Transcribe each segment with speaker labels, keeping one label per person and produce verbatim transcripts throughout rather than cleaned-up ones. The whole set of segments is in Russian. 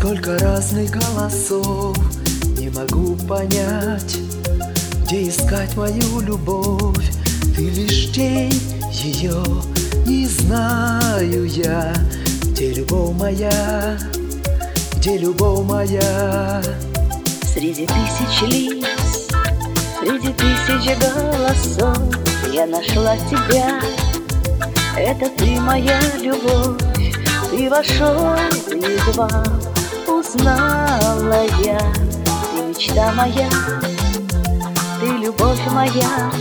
Speaker 1: Сколько разных голосов, не могу понять, где искать мою любовь. Ты лишь тень ее, не знаю я, где любовь моя, где любовь моя.
Speaker 2: Среди тысяч лиц, среди тысяч голосов я нашла тебя. Это ты, моя любовь, ты вошел едва. Узнала я, ты мечта моя, ты любовь моя.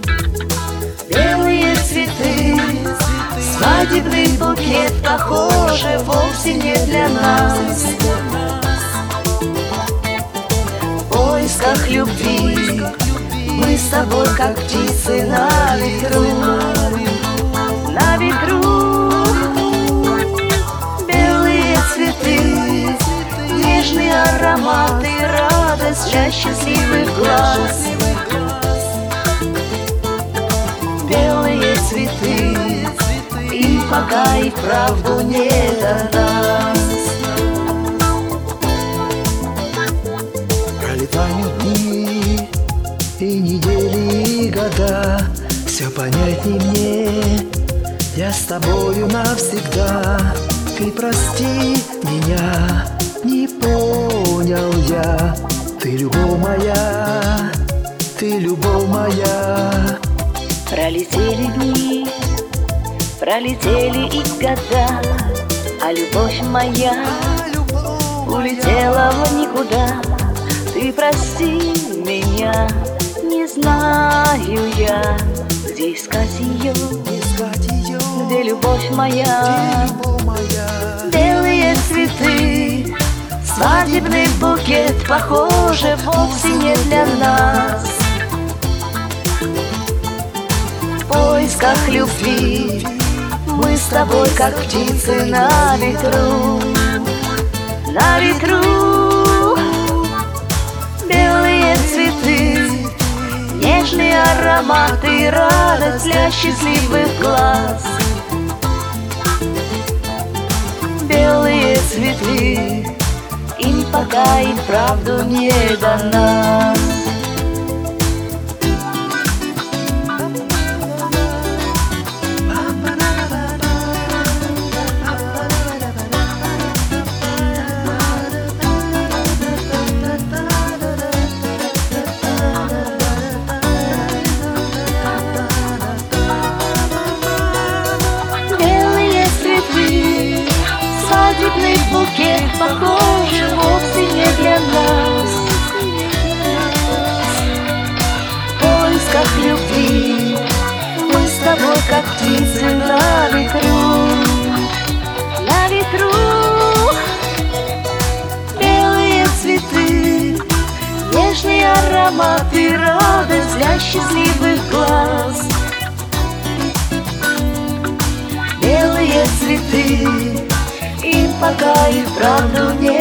Speaker 2: Белые цветы, свадебный букет, похоже, вовсе не для нас. В поисках любви мы с тобой, как птицы на ветру, на ветру. Белые цветы, нежные ароматы, радость для счастливых глаз. Белые цветы, им пока и правду не до нас.
Speaker 1: Пролетают дни и недели, и года, все понятней мне, я с тобою навсегда. Ты прости меня, не понял я, ты любовь моя, ты любовь моя.
Speaker 2: Пролетели дни, пролетели и года, а любовь моя улетела в никуда. Ты прости меня, не знаю я, где искать ее, где любовь моя. Белые цветы, свадебный букет, похоже, вовсе не для нас. В поисках любви мы с тобой, как птицы на ветру, на ветру. Белые цветы, нежные ароматы, радость для счастливых глаз. Белые цветы, им пока и правду не до нас. Свадебный букет, похоже, вовсе не для нас. В поисках любви мы с тобой, как птицы на ветру, на ветру. Белые цветы, нежные ароматы, радость для счастливых глаз. Белые цветы, им пока и правду не